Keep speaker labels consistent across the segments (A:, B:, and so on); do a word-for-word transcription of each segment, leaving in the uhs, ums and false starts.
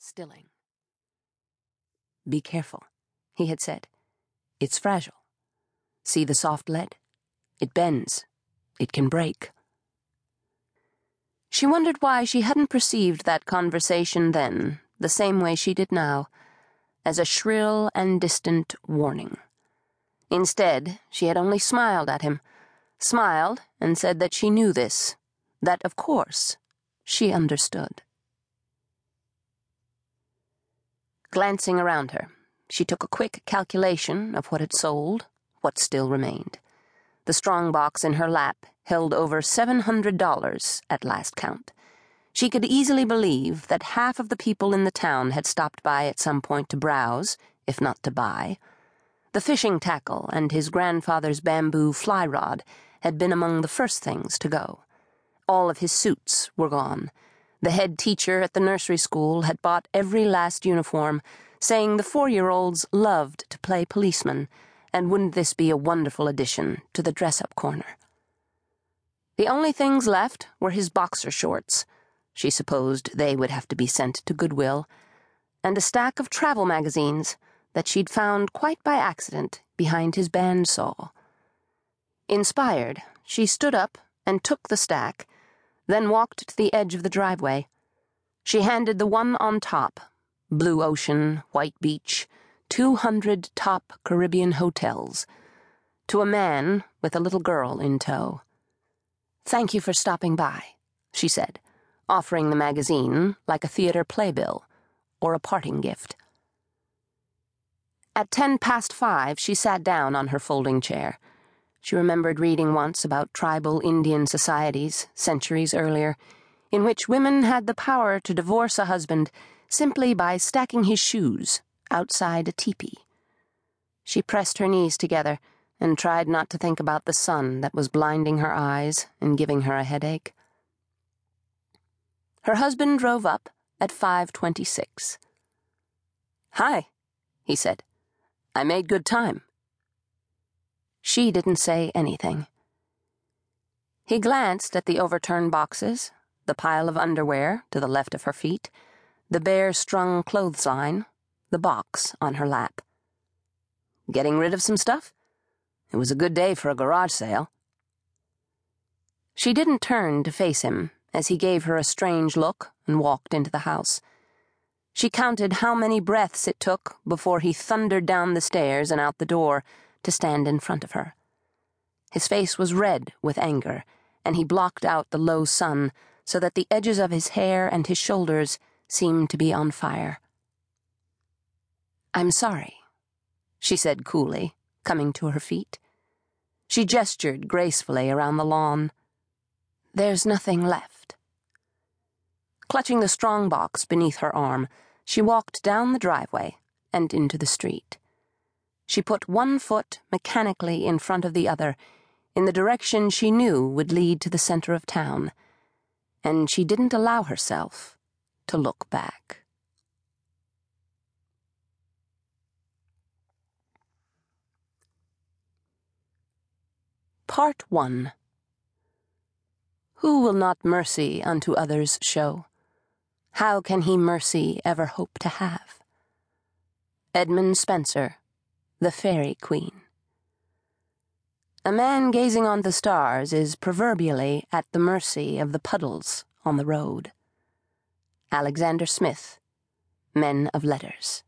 A: stilling. "Be careful," he had said. "It's fragile. See the soft lead? It bends. It can break." She wondered why she hadn't perceived that conversation then, the same way she did now, as a shrill and distant warning. Instead, she had only smiled at him, smiled and said that she knew this, that, of course, she understood. Glancing around her, she took a quick calculation of what had sold, what still remained. The strongbox in her lap held over seven hundred dollars at last count. She could easily believe that half of the people in the town had stopped by at some point to browse, if not to buy. The fishing tackle and his grandfather's bamboo fly rod had been among the first things to go. All of his suits were gone. The head teacher at the nursery school had bought every last uniform, saying the four-year-olds loved to play policeman, and wouldn't this be a wonderful addition to the dress-up corner? The only things left were his boxer shorts. She supposed they would have to be sent to Goodwill, and a stack of travel magazines that she'd found quite by accident behind his bandsaw. Inspired, she stood up and took the stack, then walked to the edge of the driveway. She handed the one on top, blue ocean, white beach, two hundred top Caribbean hotels, to a man with a little girl in tow. "Thank you for stopping by," she said, offering the magazine like a theater playbill or a parting gift. At ten past five, she sat down on her folding chair. She remembered reading once about tribal Indian societies, centuries earlier, in which women had the power to divorce a husband simply by stacking his shoes outside a teepee. She pressed her knees together and tried not to think about the sun that was blinding her eyes and giving her a headache. Her husband drove up at five twenty-six. "Hi," he said. "I made good time." She didn't say anything. He glanced at the overturned boxes, the pile of underwear to the left of her feet, the bare-strung clothesline, the box on her lap. "Getting rid of some stuff? It was a good day for a garage sale." She didn't turn to face him as he gave her a strange look and walked into the house. She counted how many breaths it took before he thundered down the stairs and out the door to stand in front of her. His face was red with anger, and he blocked out the low sun so that the edges of his hair and his shoulders seemed to be on fire. "I'm sorry," she said coolly, coming to her feet. She gestured gracefully around the lawn. "There's nothing left." Clutching the strongbox beneath her arm, she walked down the driveway and into the street. She put one foot mechanically in front of the other, in the direction she knew would lead to the center of town, and she didn't allow herself to look back. Part one. Who will not mercy unto others show? How can he mercy ever hope to have? Edmund Spenser, The Fairy Queen. A man gazing on the stars is proverbially at the mercy of the puddles on the road. Alexander Smith, Men of Letters.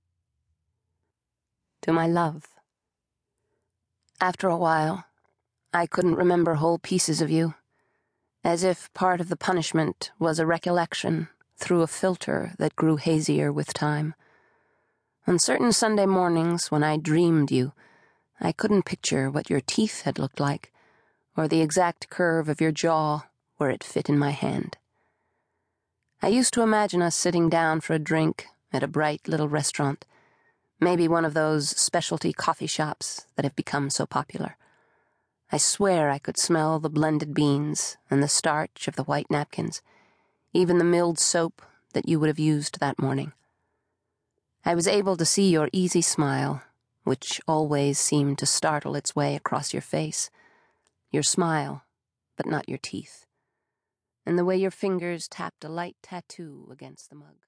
A: To my love. After a while, I couldn't remember whole pieces of you, as if part of the punishment was a recollection through a filter that grew hazier with time. On certain Sunday mornings when I dreamed you, I couldn't picture what your teeth had looked like, or the exact curve of your jaw where it fit in my hand. I used to imagine us sitting down for a drink at a bright little restaurant, maybe one of those specialty coffee shops that have become so popular. I swear I could smell the blended beans and the starch of the white napkins, even the milled soap that you would have used that morning. I was able to see your easy smile, which always seemed to startle its way across your face. Your smile, but not your teeth. And the way your fingers tapped a light tattoo against the mug.